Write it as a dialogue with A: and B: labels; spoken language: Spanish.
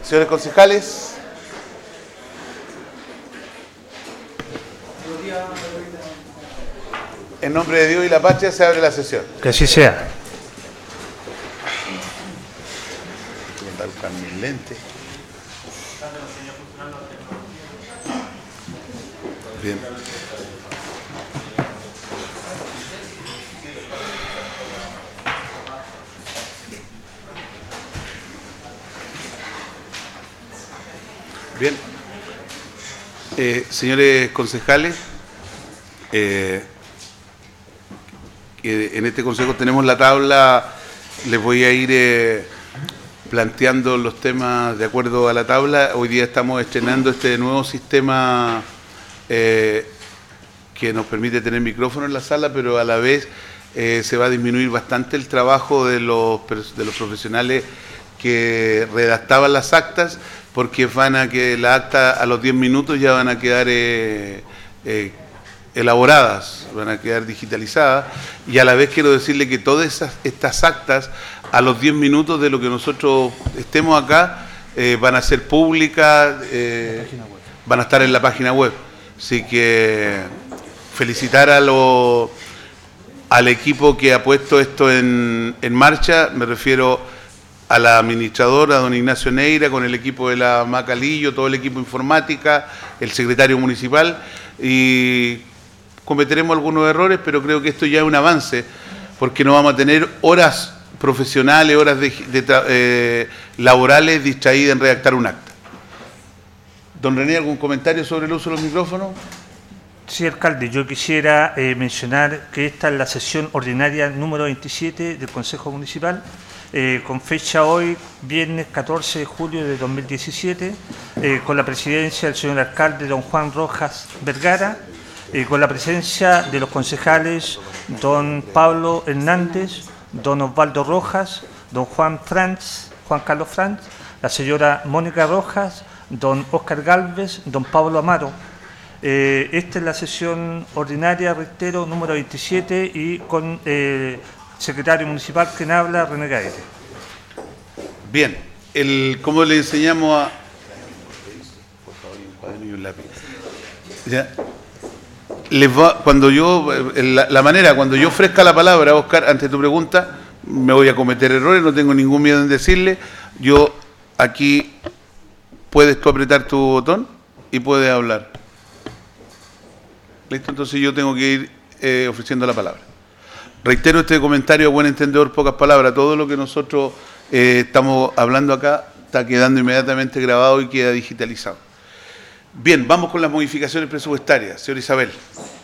A: Señores concejales. En nombre de Dios y la patria se abre la sesión.
B: Que así sea.
A: Voy a buscar mis lentes. Bien. Bien. Señores concejales, en este consejo tenemos la tabla, les voy a ir planteando los temas de acuerdo a la tabla. Hoy día estamos estrenando este nuevo sistema que nos permite tener micrófono en la sala, pero a la vez se va a disminuir bastante el trabajo de los profesionales que redactaban las actas, porque van a que las actas a los 10 minutos ya van a quedar elaboradas, van a quedar digitalizadas, y a la vez quiero decirle que todas estas actas a los 10 minutos de lo que nosotros estemos acá van a ser públicas, van a estar en la página web. Así que felicitar al equipo que ha puesto esto en marcha, me refiero a la administradora, don Ignacio Neira, con el equipo de la Macalillo, todo el equipo informática, el secretario municipal, y cometeremos algunos errores, pero creo que esto ya es un avance, porque no vamos a tener horas profesionales, horas laborales distraídas en redactar un acta. Don René, ¿algún comentario sobre el uso de los micrófonos?
B: Sí, alcalde, yo quisiera mencionar que esta es la sesión ordinaria número 27 del Consejo Municipal, con fecha hoy, viernes 14 de julio de 2017, con la presidencia del señor alcalde, don Juan Rojas Vergara, con la presencia de los concejales, don Pablo Hernández, don Osvaldo Rojas, don Juan Carlos Franz, la señora Mónica Rojas, don Óscar Gálvez, don Pablo Amaro. Esta es la sesión ordinaria, reitero, número 27, y con secretario municipal quien habla, René Gaete.
A: Bien, ¿cómo le enseñamos a...? Por favor, un cuaderno y un lápiz. ¿Ya? Cuando yo ofrezca la palabra, Óscar, ante tu pregunta, me voy a cometer errores, no tengo ningún miedo en decirle. Yo aquí, puedes tú apretar tu botón y puedes hablar. ¿Listo? Entonces yo tengo que ir ofreciendo la palabra. Reitero este comentario a buen entendedor, pocas palabras. Todo lo que nosotros estamos hablando acá está quedando inmediatamente grabado y queda digitalizado. Bien, vamos con las modificaciones presupuestarias. Señora Isabel.